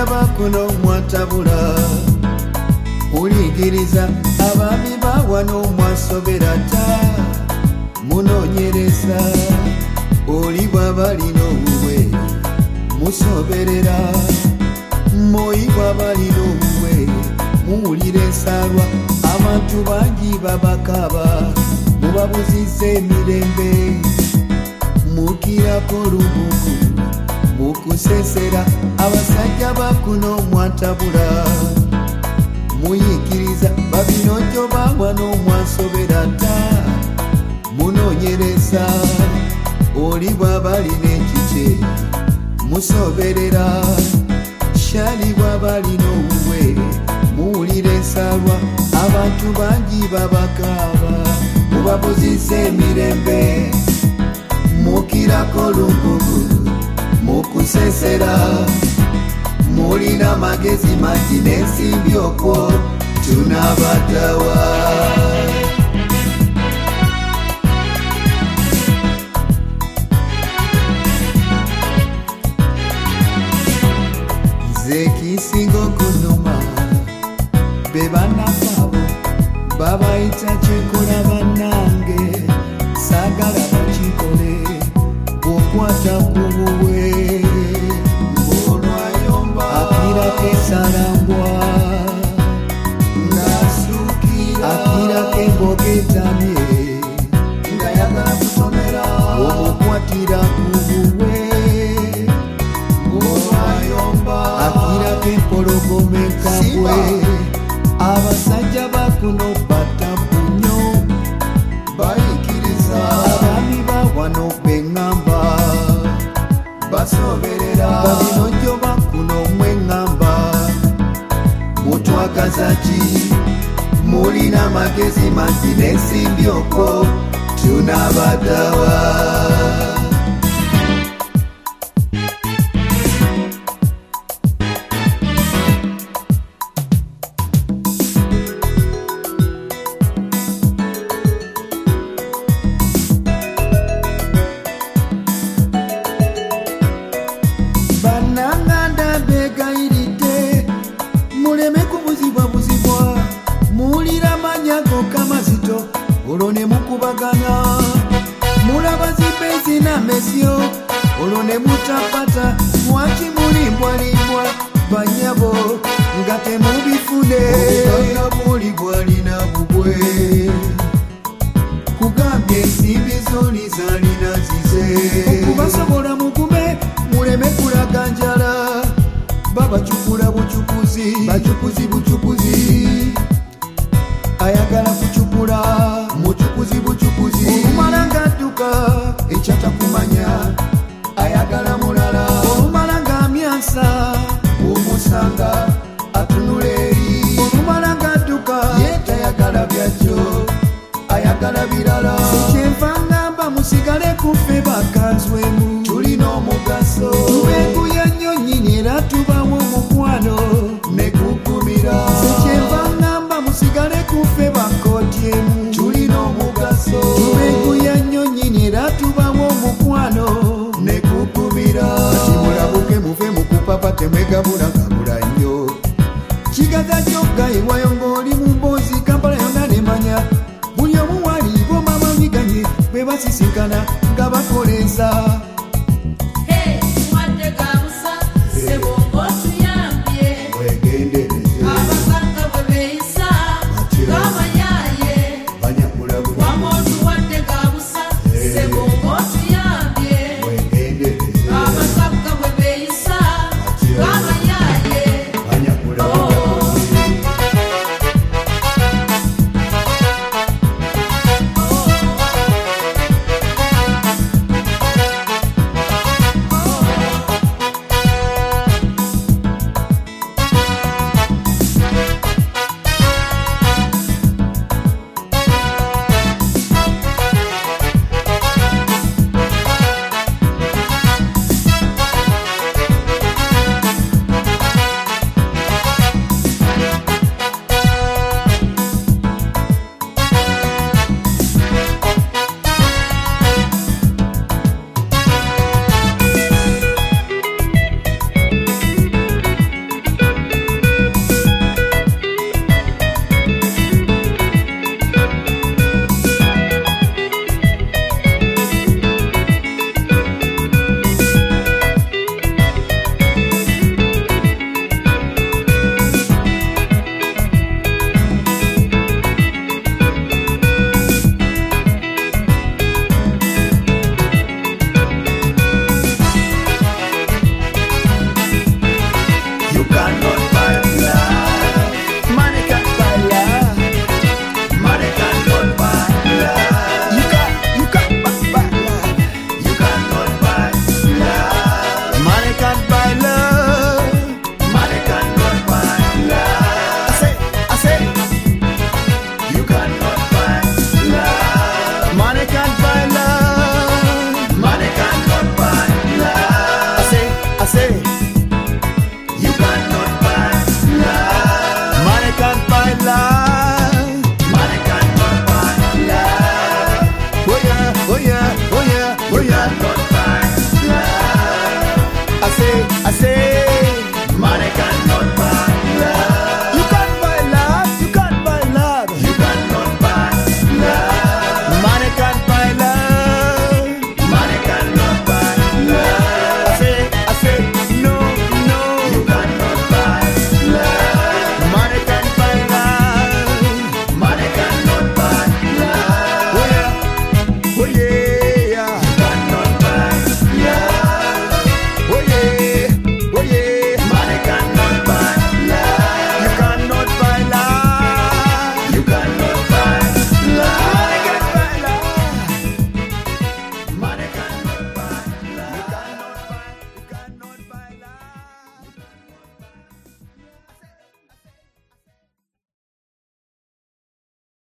abasajja bakuno mwatabula ulingiriza abaami bawano mwasobera ta munoonyereza oli bw'abalina obuwe musoberera moyi bw'abalina obuwe muwulira ensalwa abantu bangi babakaba mubabuzizza emirembe mukirako lubuku mukusesera abasajja bakuno mwatabula muyikiriza babinojjo bawano mwasobera ta munoonyereza oli bw'abalina ekike musoberera shali bw'abalina obuwe muwulira ensalwa abantu bangi babakaba mubabuzizza emirembe mukirako lubuku mukusesera mulina amagezi mangi n'ensimbi okwo tunabatawa nze kisinga okunuma be banakabo babayita kyekola bannange saagala bakikole bw'okwata ku buwe akira kesarambwa akira kembogetamye omukwatira ku buwe akira kempologomekabwe abasajja bakuno batampunyo bayikiriza abaami bawano beŋŋamba basoberera babinojjo bakuno mweŋŋamba mutwagaza ki mulina amagezi mangi n'ensimbi okwo tunabatawa bananganda begayiride muleme kubuzibwabuzibwa muwulira amanyago kamazito olwo ne mukubagana mulaba zipezi namesyo olwo ne mutapata lwaki mulimbwalimbwa banyabo nga temubifune buli bwalina bubwe kugambye ensimbi zoli zalina zize okubasobola mugume muleme kulaga njala babacukula bucukuzi bacukuzi bucukuzi ayagala kucukula mucukuzi bucukuzi olumala ng'adduka ekyatakumanya ayagala mulala olumala ng'amyansa omusanga atunula eri olumala ng'adduka yeetayagala byajjo ayagala birala kyenva ngamba musigale kuffe bakanzwemu tulina omugaso tubenguya nnyo nnyini era tubawo omukwano ne kukumira kyenva ngamba musigale kuffe bakotyemu tulina omugaso tubenguya nnyo nnyini era tubawo omukwano ne kukumira kimulabuke muve mu kupapa temwegabulagabula nnyo kigaza kyokka ewayo ng'oli mu mboozi kampala yonna nemanya buli omu wali bomamanyiganye bwe basisinkana nga bakoleza